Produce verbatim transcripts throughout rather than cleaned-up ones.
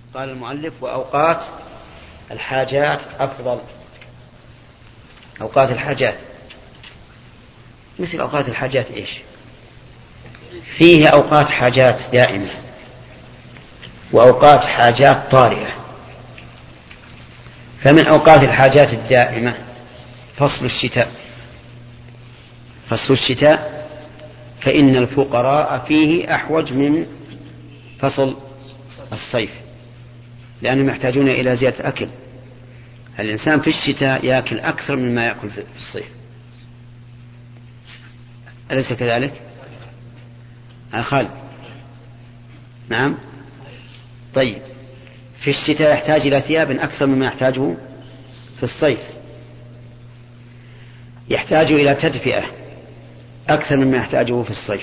قال المؤلف وأوقات الحاجات أفضل. أوقات الحاجات مثل أوقات الحاجات إيش؟ فيه أوقات حاجات دائمة وأوقات حاجات طارئة. فمن أوقات الحاجات الدائمة فصل الشتاء. فصل الشتاء فإن الفقراء فيه أحوج من فصل الصيف، لأنهم يحتاجون إلى زيادة أكل. الإنسان في الشتاء يأكل أكثر مما يأكل في الصيف، أليس كذلك؟ خالد نعم. طيب في الشتاء يحتاج إلى ثياب أكثر مما يحتاجه في الصيف، يحتاج إلى تدفئة أكثر مما يحتاجه في الصيف،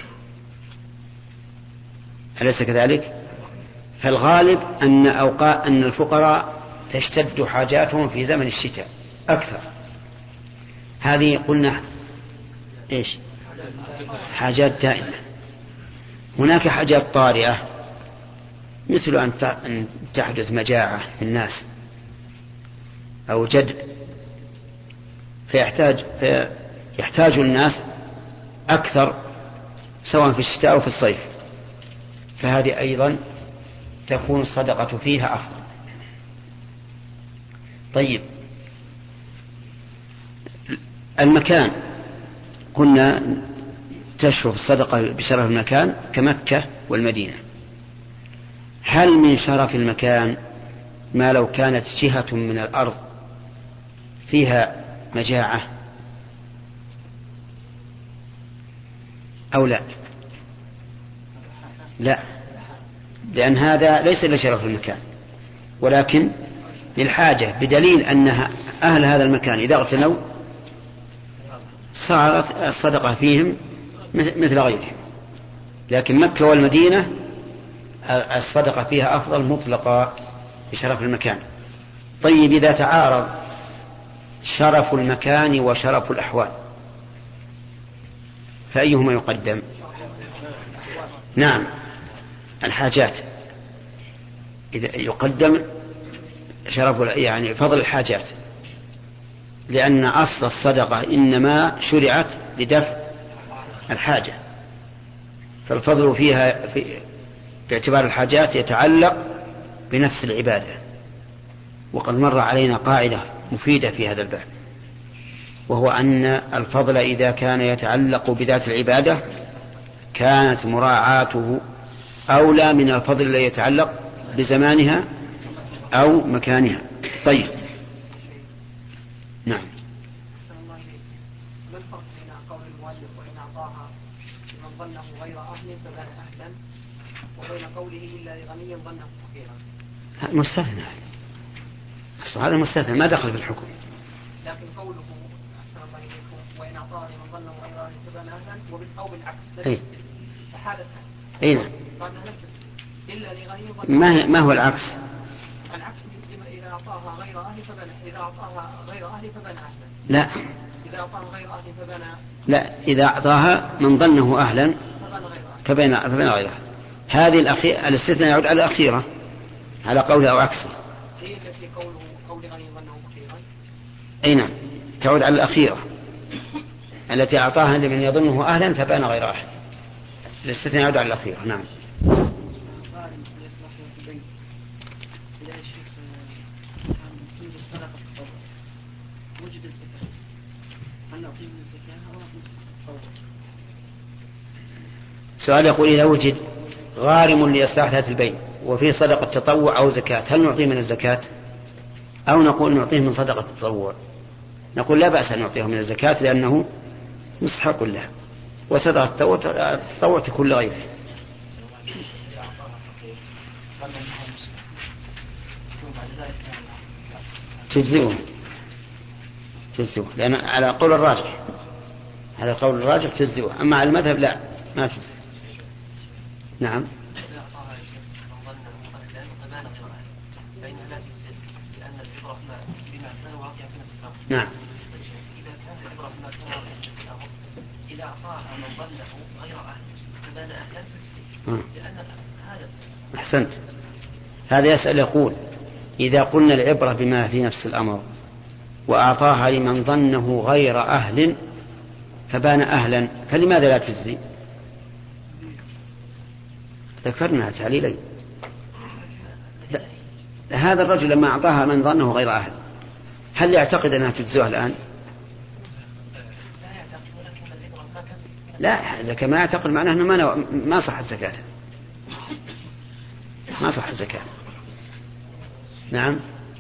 أليس كذلك؟ فالغالب أن أوقات أن الفقراء تشتد حاجاتهم في زمن الشتاء أكثر. هذه قلنا إيش؟ حاجات دائمة. هناك حاجات طارئة مثل أن تحدث مجاعة في الناس أو جد، فيحتاج فيحتاج الناس أكثر سواء في الشتاء أو في الصيف، فهذه أيضا تكون الصدقة فيها أفضل. طيب المكان قلنا تشرف الصدقة بشرف المكان كمكة والمدينة. هل من شرف المكان ما لو كانت جهة من الأرض فيها مجاعة أو لا؟ لا، لأن هذا ليس لشرف المكان ولكن للحاجة، بدليل أن أهل هذا المكان إذا اغتنوا صارت الصدقة فيهم مثل غيرهم. لكن مكة والمدينة الصدقة فيها أفضل مطلقة بشرف المكان. طيب إذا تعارض شرف المكان وشرف الأحوال فأيهما يقدم؟ نعم الحاجات، إذا يقدم شرف يعني فضل الحاجات، لأن أصل الصدقة إنما شرعت لدفع الحاجة، فالفضل فيها في باعتبار الحاجات يتعلق بنفس العبادة. وقد مر علينا قاعدة مفيدة في هذا الباب، وهو أن الفضل إذا كان يتعلق بذات العبادة كانت مراعاته أولى من الفضل الذي يتعلق بزمانها أو مكانها. طيب نعم. ما الفرق بين قول المؤلف وإن أعطاها من ظنه غير أهل فبان أهلا، وبين قوله إلا لغني ظنه فقيرا؟ مستثنى، هذا مستثنى ما دخل في الحكم. لكن قوله أحسن الله إليكم وإن أعطاها من ظنه غير أهل فبان أهلا أو بالعكس أي فحالتها أي نعم. إلا لغني ما ما هو العكس؟ العكس إذا أعطاها غير أهل فبان إذا أعطاها غير أهل فبان أهلا. لا إذا أعطاها غير أهل فبان لا إذا أعطاها من ظنه أهلا فبين فبين غيره. هذه الأخيرة الاستثناء يعود على الأخيرة على قوله أو عكسه. هي التي قوله قول غني ظنه فقيرا. أي نعم تعود على الأخيرة التي أعطاها لمن يظنه أهلا فبان غير أهل. الاستثناء يعود على الأخيرة. نعم. سؤال يقول إذا وجد غارم لإصلاح ذات البين وفيه صدقة تطوع أو زكاة هل نعطيه من الزكاة أو نقول نعطيه من صدقة التطوع؟ نقول لا بأس أن نعطيه من الزكاة لأنه مستحق لها، وصدقة التطوع تكون لغيره. تجزئه تجزئه لأن على قول الراجح على قول الراجح تجزئه، أما على المذهب لا ما تجزئ. نعم. نعم. إذا كان العبرة بما كان واقع في نفس الأمر إذا أعطاها من ظنه غير أهل فبان أهلا تجزئ، لأن هذا أحسنت. هذا يسأل يقول إذا قلنا العبرة بما في نفس الأمر وأعطاها لمن ظنه غير أهل فبان أهلا فلماذا لا تجزي؟ ذكرنا تعليلين. هذا الرجل لما أعطاها من ظنه غير أهل هل يعتقد أنها تجزوها الآن؟ لا، إذا ما يعتقد معناه أنه ما, ما صحت زكاته، ما صحت زكاته. نعم.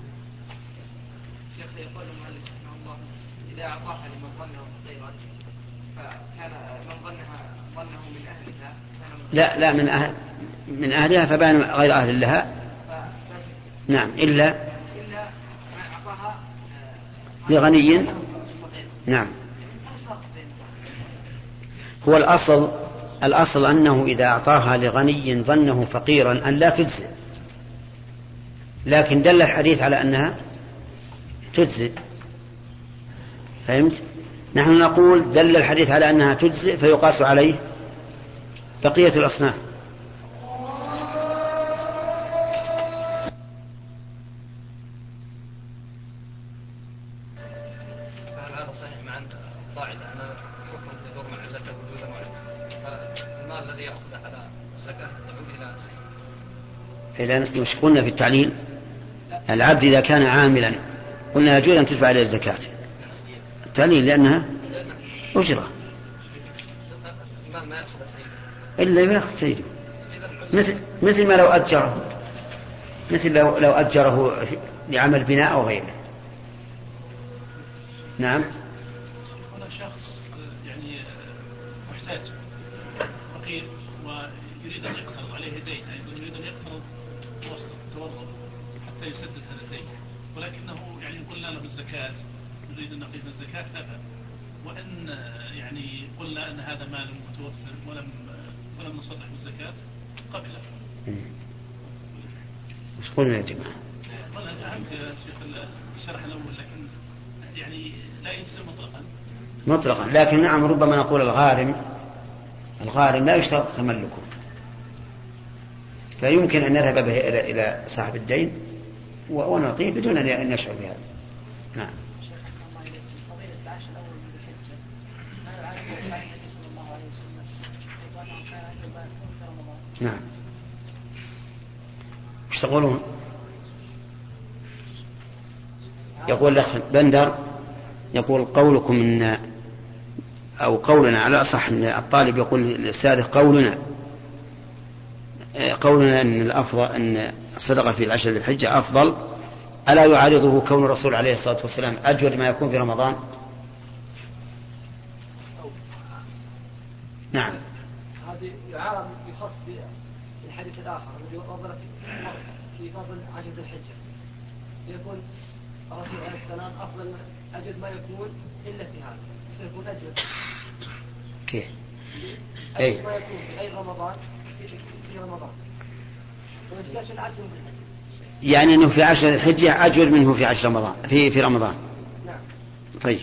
شيخ يقول المؤلف رحمه الله إذا أعطاها لمن ظنه فقيرا فكان من ظنها ظنه من أهلها لا لا من أهل من أهلها فبان غير أهل لها. نعم إلا إلا ما أعطاها لغني. نعم. هو الأصل الأصل أنه إذا أعطاها لغني ظنه فقيرا أن لا تجزئ، لكن دل الحديث على أنها تجزئ. فهمت؟ نحن نقول دل الحديث على أنها تجزئ فيقاس عليه بقية الأصناف. فهل هذا صحيح مع القاعدة أن حكم يدور مع الزكاة وجود معه، فالمال الذي يأخذه على الزكاة يعود إلى سيده. إذن مش قلنا في التعليل العبد إذا كان عاملا قلنا يجوز أن تدفع عليه الزكاة. التعليل لأنها أجرة المال ما يأخذ سيده إلا ما يأخذ سيده، مثل مثل ما لو أجره مثل لو, لو أجره لعمل بناء أو غيره. نعم. هنا شخص يعني محتاج فقير ويريد أن يقترض عليه دين، يعني يريد أن يقترض وسط التورط حتى يسدد هذا الدين، ولكنه يعني قلنا له الزكاة، نريد أن نقيم الزكاة أبى، وأن يعني قلنا أن هذا مال متوفر ولم ولم نصرح بالزكاة قبله. مش قلنا يا جماعة؟ والله فهمت يا شيخ الشرح الأول، لكن يعني لا يجزم مطلقا. مطلقا، لكن نعم ربما نقول الغارم الغارم لا يشترط تملكه، فيمكن أن نذهب به إلى إلى صاحب الدين ونعطيه بدون أن نشعر بهذا. نعم. نعم. وش تقولون؟ يقول الأخ بندر يقول قولكم إن أو قولنا على أصح أن الطالب يقول للأستاذ قولنا قولنا أن الأفضل أن الصدقة في العشر ذي الحجة أفضل، ألا يعارضه كون الرسول عليه الصلاة والسلام أجود ما يكون في رمضان؟ نعم. هذه يعارض يخص بالحديث الآخر الذي وضع في فضل عشر ذي الحجة، يكون الرسول عليه السلام أفضل أجود ما يكون إلا في هذا، فيكون أجود. كيف؟ أجود ما يكون في غير رمضان في رمضان ويستشهد العشر ذي الحجة، يعني أنه في عشر ذي الحجة أجود منه في عشر رمضان في في رمضان. نعم. طيب.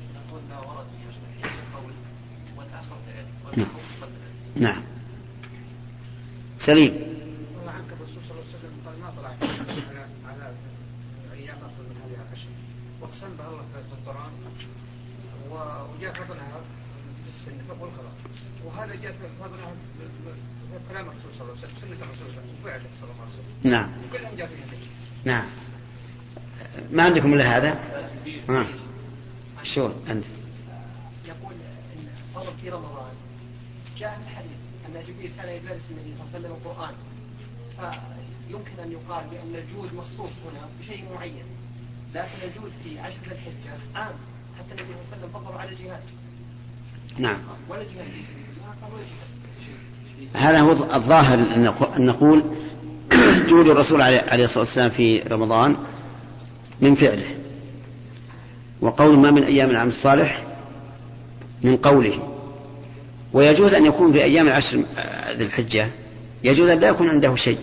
نعم. نعم. سليم. والله عنك الرسول صلى الله عليه وسلم قال ما طلع على على ايام افضل من هذه العشر، واقسم به الله في القران وجاء فضلها في السنه فقل خلاص، وهذا جاء فضلها في كلام الرسول صلى الله عليه وسلم، سنه الرسول صلى الله عليه وسلم وفعله صلى الله عليه وسلم. نعم. كلهم جاء فيها. نعم. ما عندكم الا هذا؟ ها. شو عندك؟ يقول إن فضل في رمضان جاء في الحديث أن جبريل كان يدرس النبي صلى الله عليه وسلم القرآن، فيمكن أن يقال بأن الجود مخصوص هنا بشيء معين، لكن الجود في عشر ذي الحجة عام، حتى النبي صلى الله عليه وسلم فضل على الجهاد. نعم. ولا جهاد في سبيل الله قال ولا جهاد. هذا هو الظاهر أن نقول جود الرسول عليه الصلاة والسلام في رمضان من فعله، وقول ما من أيام العمل الصالح من قوله. ويجوز أن يكون في أيام العشر ذي الحجة يجوز أن لا يكون عنده شيء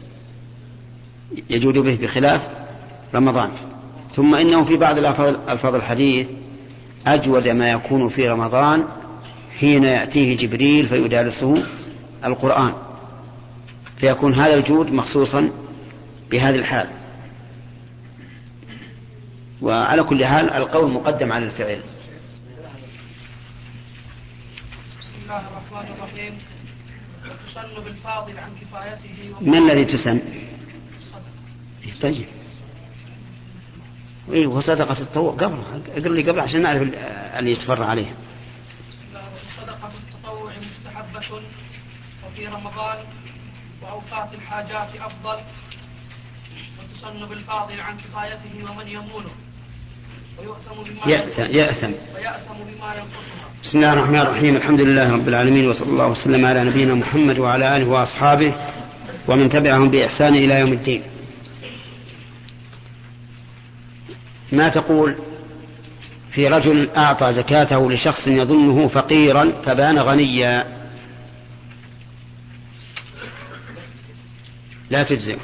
يجود به بخلاف رمضان. ثم إنه في بعض الألفاظ الحديث أجود ما يكون في رمضان حين يأتيه جبريل فيدارسه القرآن، فيكون هذا الجود مخصوصا بهذه الحال. وعلى كل حال القول مقدم على الفعل. بسم الله الرحمن الرحيم. وتسن بالفاضل عن كفايته. ما الذي تسن؟ طيب ايه وصدقة التطوع قبل اقرأ لي قبل عشان نعرف اللي يتفرع عليه. صدقة التطوع مستحبة وفي رمضان وأوقات الحاجات أفضل. وتسن بالفاضل عن كفايته ومن يمونه ويؤثم بما يأثم, يأثم. ويأثم بما ينقصها. بسم الله الرحمن الرحيم. الحمد لله رب العالمين وصلى الله وسلم على نبينا محمد وعلى آله وأصحابه ومن تبعهم بإحسان إلى يوم الدين. ما تقول في رجل أعطى زكاته لشخص يظنه فقيرا فبان غنيا؟ لا تجزئه.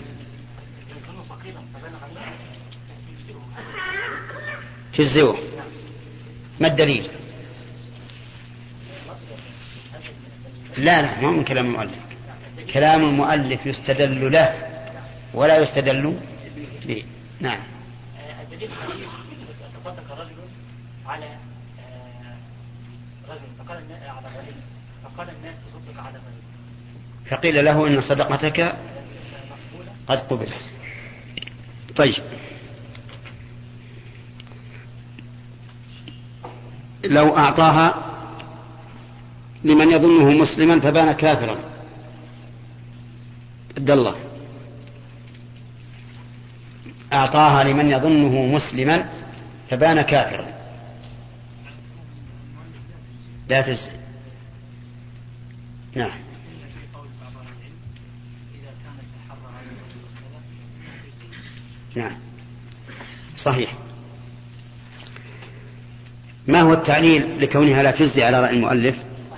تجزئه. ما الدليل؟ لا لا ما من كلام المؤلف. كلام المؤلف يستدل له ولا يستدل به. نعم. الدليل حديث تصدق رجل على رجل فقال على غني فقال الناس تصدق على غني فقيل له إن صدقتك قد قبلت. طيب لو أعطاها لمن يظنه مسلما فبان كافرا، عبد الله، أعطاها لمن يظنه مسلما فبان كافرا، لا تجزي. نعم. نعم صحيح. ما هو التعليل لكونها لا تجزي على رأي المؤلف؟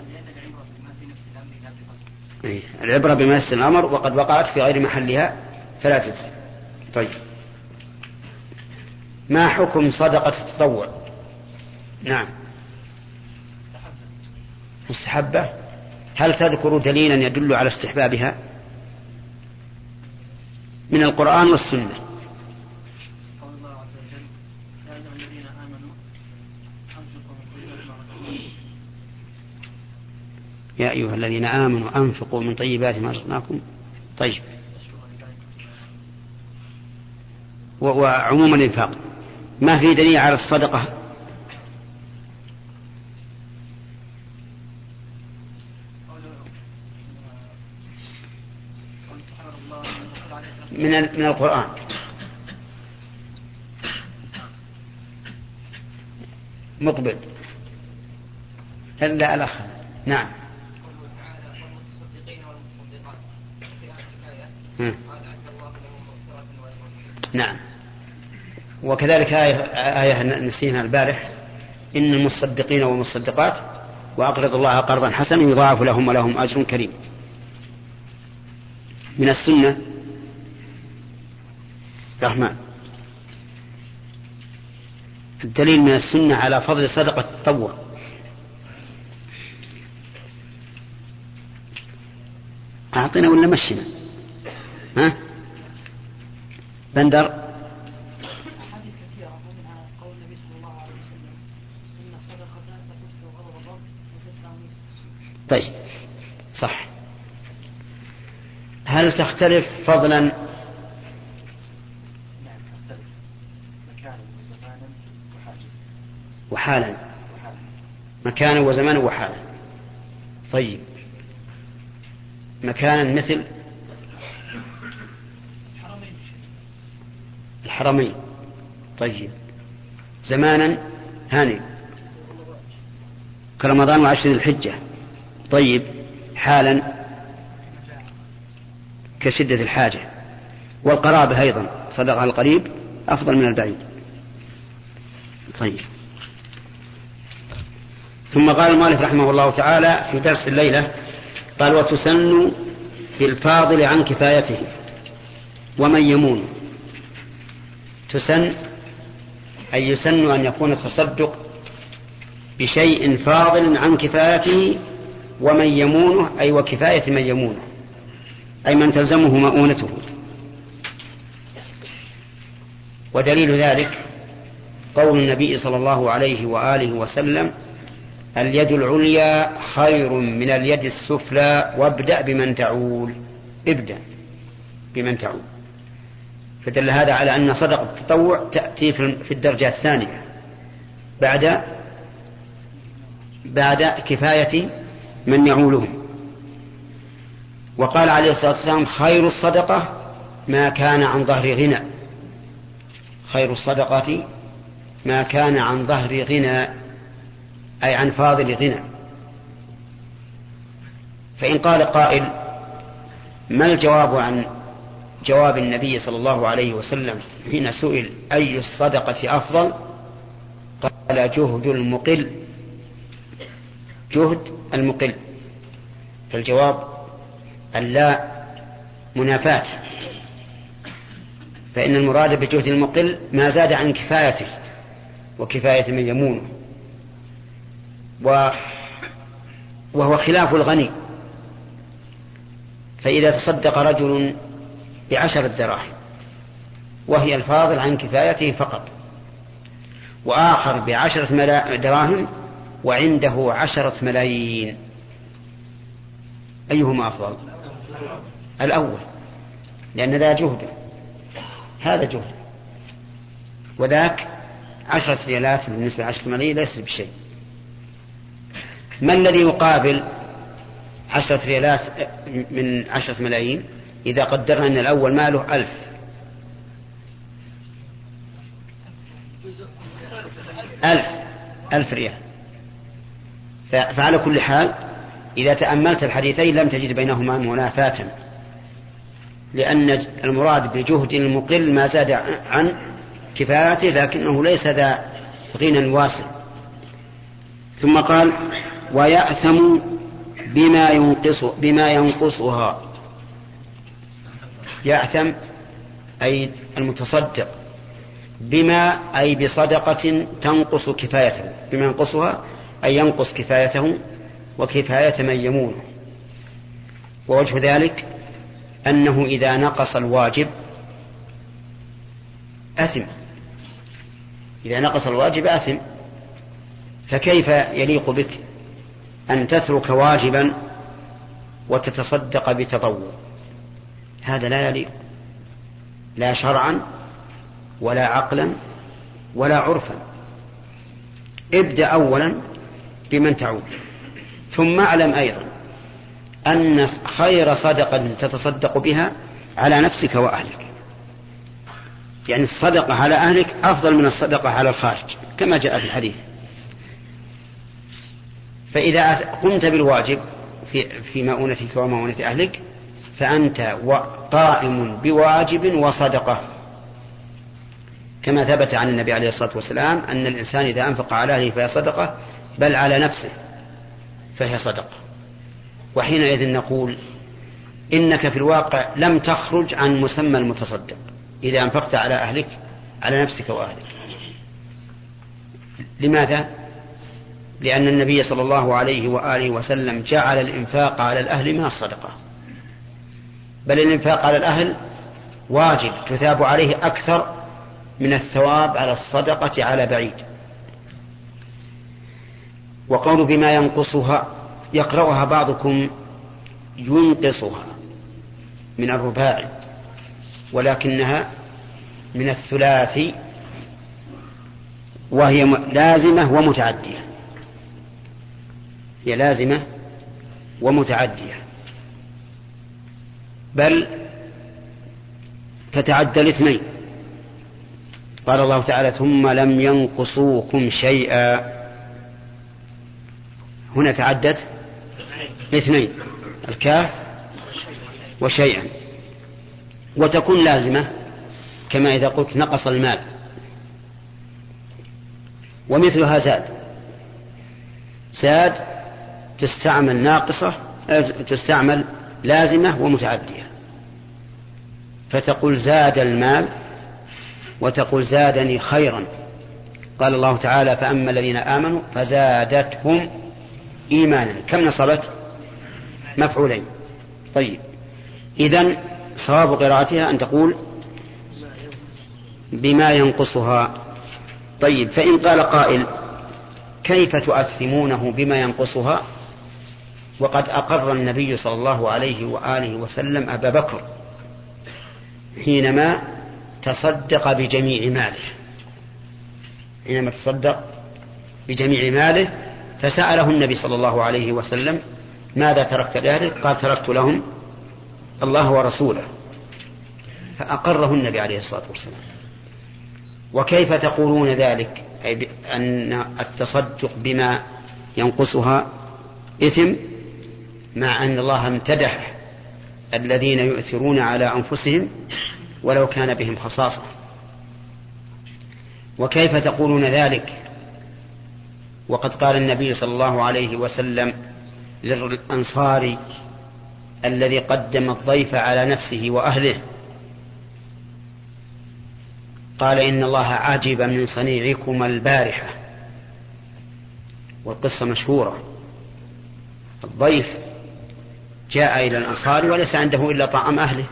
العبرة بمثل الأمر وقد وقعت في غير محلها فلا تجزي. طيب ما حكم صدقة التطوع؟ نعم مستحبة. هل تذكر دليلا يدل على استحبابها من القرآن والسنة؟ قول الله عز وجل يا أيها الذين آمنوا أنفقوا من طيبات ما رزقناكم. يا أيها الذين آمنوا أنفقوا من طيبات ما رزقناكم. طيب وعموم الإنفاق ما في دليل على الصدقة؟ من من القرآن. مقبل إلا الأخ. نعم. نعم. وكذلك آية, آية نسينا البارح إن المصدقين والمصدقات وأقرضوا الله قرضا حسنا يضاعف لهم ولهم أجر كريم. من السنة الرحمن الدليل من السنة على فضل صدقة التطوع. أعطينا ولا مشينا؟ ها بندر؟ أحاديث كثيرة ومنها قول النبي صلى الله عليه وسلم إن الصدقة تطفئ غضب الرب وتدفع مثل السوء. طيب صح. هل تختلف فضلا؟ نعم تختلف مكانا وزمانا وحاجة وحالا. مكانا وزمانا وحالا. طيب مكانا مثل الحرمين. طيب زمانا هاني كرمضان وعشر ذي الحجة. طيب حالا كشدة الحاجة. والقرابة أيضا صدق على القريب أفضل من البعيد. طيب ثم قال المؤلف رحمه الله تعالى في درس الليلة قال وتسن بالفاضل عن كفايته ومن يمونه. تسن أي يسن أن يكون التصدق بشيء فاضل عن كفايته ومن يمونه أي وكفاية من يمونه أي من تلزمه مؤونته. ودليل ذلك قول النبي صلى الله عليه وآله وسلم: اليد العليا خير من اليد السفلى وابدأ بمن تعول. ابدأ بمن تعول. فدل هذا على أن صدقة التطوع تأتي في الدرجة الثانية بعد بعد كفاية من يعولهم. وقال عليه الصلاة والسلام: خير الصدقة ما كان عن ظهر غنى. خير الصدقة ما كان عن ظهر غنى، أي عن فاضل غنى. فإن قال قائل: ما الجواب عن جواب النبي صلى الله عليه وسلم حين سئل أي الصدقة أفضل؟ قال: جهد المقل. جهد المقل. فالجواب اللا منافاة، فإن المراد بجهد المقل ما زاد عن كفايته وكفاية من يمونه، وهو خلاف الغني. فإذا تصدق رجل بعشرة دراهم وهي الفاضل عن كفايته فقط، وآخر بعشرة دراهم وعنده عشرة ملايين، أيهما أفضل؟ الأول، لأن ذا جهده، هذا جهد، وذاك عشرة ريالات بالنسبة لعشرة ملايين ليس بشيء. ما الذي يقابل عشرة ريالات من عشرة ملايين إذا قدرنا أن الأول ماله ألف؟ ألف ألف ريال. فعلى كل حال إذا تأملت الحديثين لم تجد بينهما منافاة، لأن المراد بجهد المقل ما زاد عن كفايته لكنه ليس ذا غنى واسع. ثم قال: ويأثم بما ينقص بما ينقصها. يأثم أي المتصدق، بما أي بصدقة تنقص كفايته، بما ينقصها أي ينقص كفايته وكفاية من يمونه. ووجه ذلك أنه إذا نقص الواجب أثم، إذا نقص الواجب أثم. فكيف يليق بك أن تترك واجبا وتتصدق بتطوع؟ هذا لا يليق، لا شرعا ولا عقلا ولا عرفا. ابدأ أولا بمن تعود، ثم اعلم أيضا أن خير صدقة تتصدق بها على نفسك وأهلك، يعني الصدقة على أهلك أفضل من الصدقة على الخارج كما جاء في الحديث. فإذا قمت بالواجب في, في مؤونتك ومؤونة أهلك فأنت قائم بواجب وصدقة، كما ثبت عن النبي عليه الصلاة والسلام أن الإنسان إذا أنفق على أهله فهي صدقة، بل على نفسه فهي صدقة. وحينئذ نقول إنك في الواقع لم تخرج عن مسمى المتصدق إذا أنفقت على أهلك على نفسك وأهلك. لماذا؟ لأن النبي صلى الله عليه وآله وسلم جعل الإنفاق على الأهل من الصدقة، بل الإنفاق على الأهل واجب تثاب عليه أكثر من الثواب على الصدقة على بعيد. وقول بما ينقصها يقرأها بعضكم ينقصها من الرباعي، ولكنها من الثلاثي، وهي لازمة ومتعدية، هي لازمة ومتعدية، بل تتعدى الاثنين. قال الله تعالى: ثم لم ينقصوكم شيئا. هنا تعدت اثنين، الكاف وشيئا. وتكون لازمة كما إذا قلت نقص المال، ومثلها زاد. زاد تستعمل ناقصة، تستعمل لازمة ومتعدية، فتقول زاد المال وتقول زادني خيرا. قال الله تعالى: فأما الذين آمنوا فزادتهم إيمانا. كم نصبت؟ مفعولين. طيب، إذن صواب قراءتها أن تقول بما ينقصها. طيب، فإن قال قائل كيف تؤثمونه بما ينقصها وقد أقر النبي صلى الله عليه وآله وسلم أبا بكر حينما تصدق بجميع ماله حينما تصدق بجميع ماله فسأله النبي صلى الله عليه وسلم ماذا تركت لأهلك؟ قال تركت لهم الله ورسوله، فأقره النبي عليه الصلاة والسلام. وكيف تقولون ذلك، أي أن التصدق بما ينقصها إثم، مع أن الله امتدح الذين يؤثرون على أنفسهم ولو كان بهم خصاصة؟ وكيف تقولون ذلك وقد قال النبي صلى الله عليه وسلم للأنصاري الذي قدم الضيف على نفسه وأهله، قال إن الله عجب من صنيعكم البارحة، والقصة مشهورة. الضيف جاء إلى الأنصار وليس عنده إلا طعام أهله،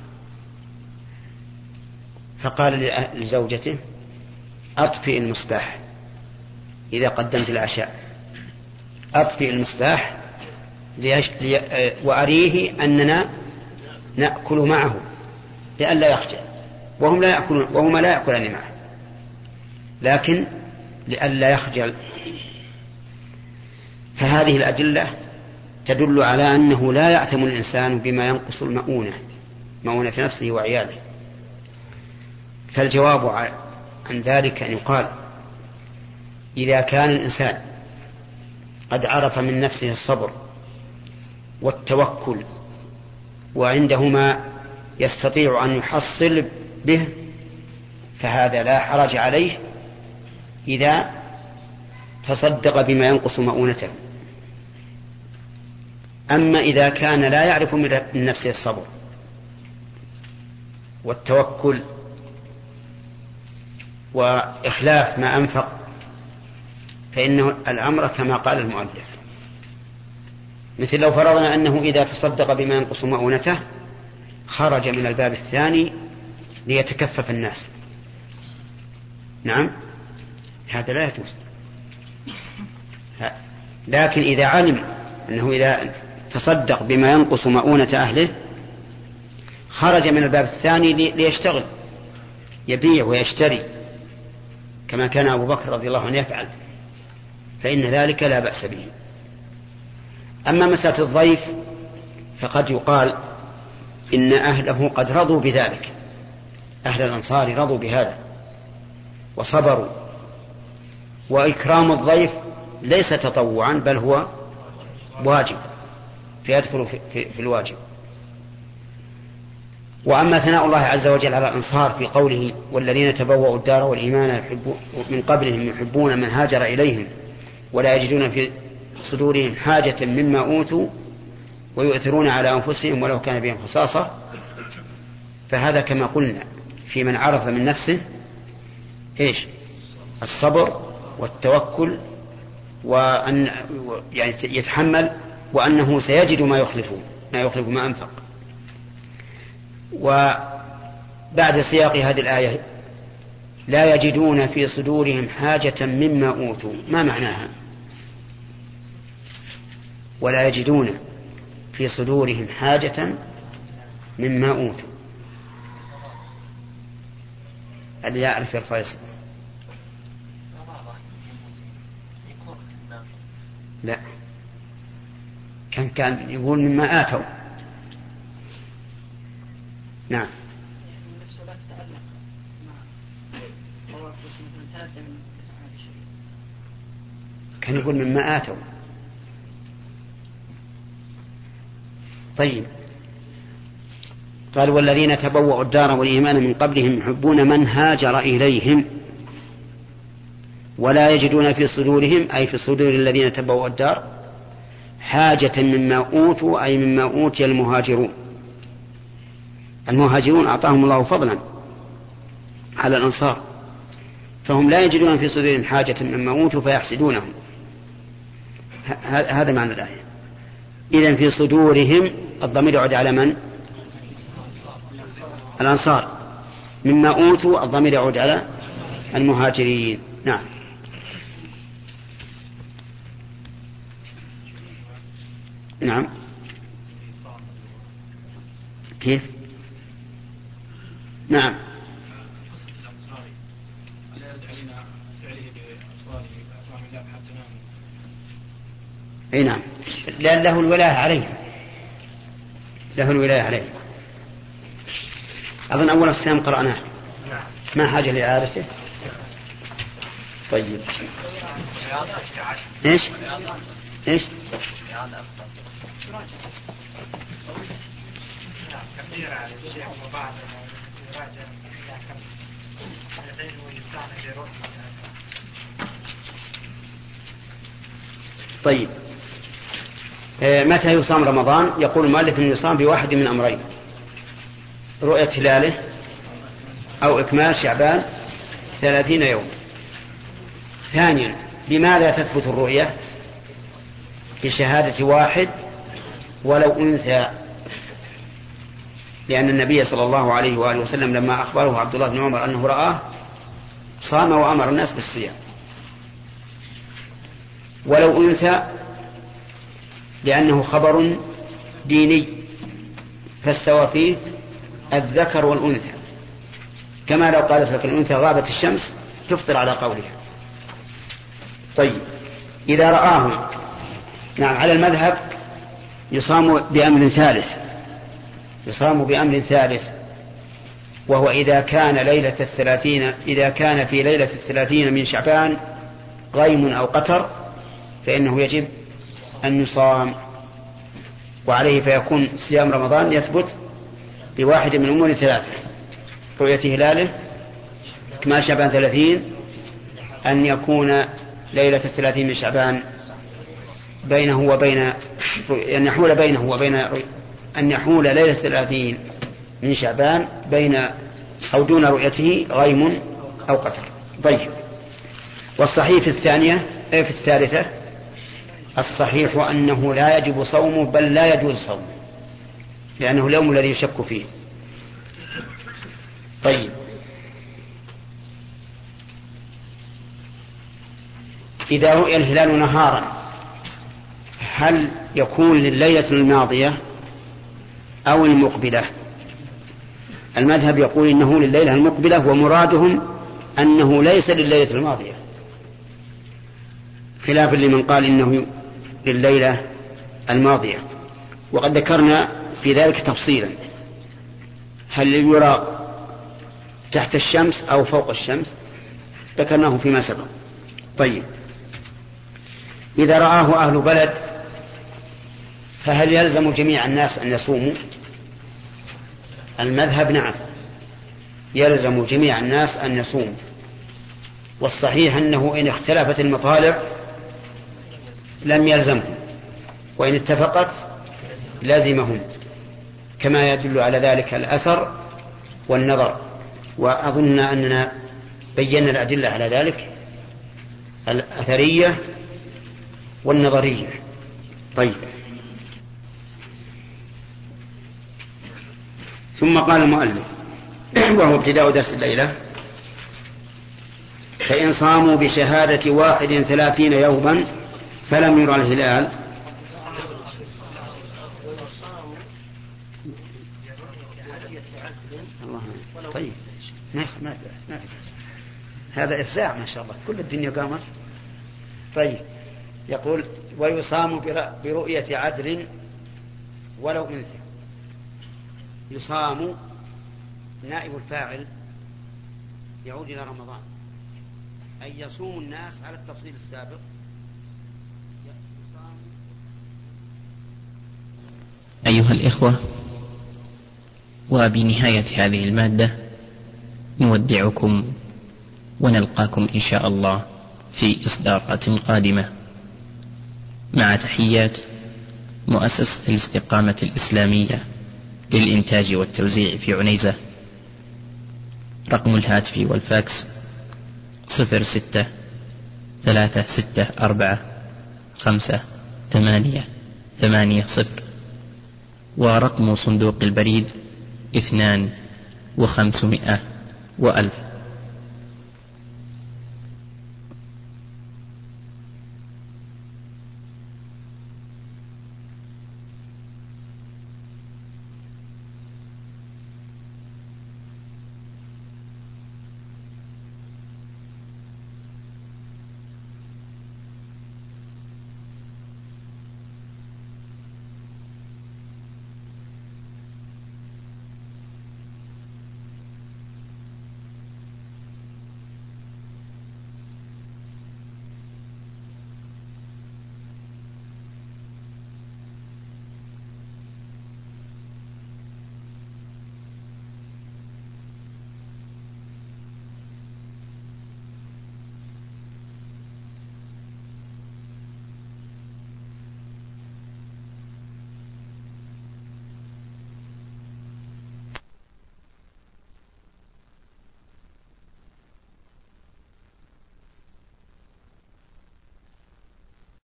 فقال لزوجته أطفئ المصباح إذا قدمت العشاء، أطفئ المصباح وأريه أننا نأكل معه لئلا يخجل، وهم لا يأكلون وهما لا يأكلان معه، لكن لئلا يخجل. فهذه الأدلة تدل على أنه لا يأثم الإنسان بما ينقص المؤونة مؤونة نفسه وعياله. فالجواب عن ذلك أن يقال إذا كان الإنسان قد عرف من نفسه الصبر والتوكل وعندهما يستطيع أن يحصل به، فهذا لا حرج عليه إذا تصدق بما ينقص مؤونته. أما إذا كان لا يعرف من نفسه الصبر والتوكل وإخلاف ما أنفق، فإنه الأمر كما قال المؤلف، مثل لو فرضنا أنه إذا تصدق بما ينقص مؤونته خرج من الباب الثاني ليتكفف الناس، نعم هذا لا يجوز. لكن إذا علم أنه إذا تصدق بما ينقص مؤونة أهله خرج من الباب الثاني ليشتغل يبيع ويشتري كما كان أبو بكر رضي الله عنه يفعل، فإن ذلك لا بأس به. أما مسألة الضيف فقد يقال إن أهله قد رضوا بذلك، أهل الأنصار رضوا بهذا وصبروا، وإكرام الضيف ليس تطوعا بل هو واجب، فيدخل في, في, في الواجب. وأما ثناء الله عز وجل على الأنصار في قوله والذين تبوأوا الدار والإيمان من قبلهم يحبون من هاجر إليهم ولا يجدون في صدورهم حاجة مما أوتوا ويؤثرون على أنفسهم ولو كان بهم خصاصة، فهذا كما قلنا في من عرف من نفسه إيش الصبر والتوكل، وأن يعني يتحمل وأنه سيجد ما يخلفه ما يخلف ما أنفق. وبعد سياق هذه الآية لا يجدون في صدورهم حاجة مما أوتوا، ما معناها؟ ولا يجدون في صدورهم حاجة مما أوتوا، اللي يعرف يرفع يسمع. لا، كان كان يقول مما آتوا. نعم. كان يقول مما آتوا. طيب، قال والذين تبوأوا الدار والإيمان من قبلهم يحبون من هاجر إليهم ولا يجدون في صدورهم أي في صدور الذين تبوأوا الدار حاجة مما أوتوا أي مما أوتي المهاجرون. المهاجرون أعطاهم الله فضلا على الأنصار، فهم لا يجدون في صدورهم حاجة مما أوتوا فيحسدونهم. هذا معنى الآية. إذن في صدورهم الضمير يعود على من؟ الأنصار. مما أوتوا الضمير يعود على المهاجرين. نعم. نعم. كيف؟ نعم. اي نعم، لأن له الولاية عليه، له الولاية عليه. أظن أول السلام قرأناه، ما حاجة لإعادته. طيب ايش ايش طيب متى يصام رمضان؟ يقول المؤلف أنه يصام بواحد من أمرين: رؤية هلاله أو إكمال شعبان ثلاثين يوم. ثانيا، بماذا تثبت الرؤية؟ بشهادة واحد ولو أنثى، لأن النبي صلى الله عليه وآله وسلم لما أخبره عبد الله بن عمر أنه رآه صام وأمر الناس بالصيام. ولو أنثى لأنه خبر ديني، فاستوى فيه الذكر والأنثى، كما لو قالت لك الأنثى غابت الشمس تفطر على قولها. طيب إذا رآه، نعم، على المذهب يصام بأمر ثالث، يصام بأمر ثالث وهو إذا كان ليلة الثلاثين إذا كان في ليلة الثلاثين من شعبان غيم أو قتر فإنه يجب أن يصام، وعليه فيكون صيام رمضان يثبت بواحد من أمور ثلاثة: رؤية هلاله، إكمال شعبان ثلاثين، أن يكون ليلة الثلاثين من شعبان بينه وبين أن يحول بينه وبين أن يحول ليلة الثلاثين من شعبان بين أو دون رؤيته غيم أو قتر. طيب، والصحيح في الثانية في الثالثة الصحيح أنه لا يجب صومه، بل لا يجوز صومه، لأنه اليوم الذي يشك فيه. طيب، إذا رؤي الهلال نهارا هل يكون لليلة الماضية أو المقبلة؟ المذهب يقول إنه لليلة المقبلة، ومرادهم أنه ليس لليلة الماضية، خلافا لمن قال إنه لليلة الماضية. وقد ذكرنا في ذلك تفصيلا: هل يرى تحت الشمس أو فوق الشمس؟ ذكرناه فيما سبق. طيب، إذا رآه أهل بلد فهل يلزم جميع الناس أن يصوموا؟ المذهب نعم، يلزم جميع الناس أن يصوموا، والصحيح أنه إن اختلفت المطالع لم يلزمهم، وإن اتفقت لازمهم، كما يدل على ذلك الأثر والنظر، وأظن أننا بينا الأدلة على ذلك، الأثرية والنظرية. طيب، ثم قال المؤلف وهو ابتداء درس الليلة: فإن صاموا بشهادة واحد ثلاثين يوما فلم يرى الهلال الله. طيب، ما ما ما هذا إفزاع ما شاء الله، كل الدنيا قامت. طيب، يقول: ويصام برؤية عدل ولو أنثى. يصام نائب الفاعل يعود إلى رمضان، أي يصوم الناس على التفصيل السابق. أيها الإخوة، وبنهاية هذه المادة نودعكم ونلقاكم إن شاء الله في إصدارات قادمة، مع تحيات مؤسسة الاستقامة الإسلامية للإنتاج والتوزيع في عنيزة. رقم الهاتف والفاكس صفر ستة ثلاثة ستة أربعة خمسة ثمانية ثمانية صفر، ورقم صندوق البريد اثنان وخمسمائة وألف.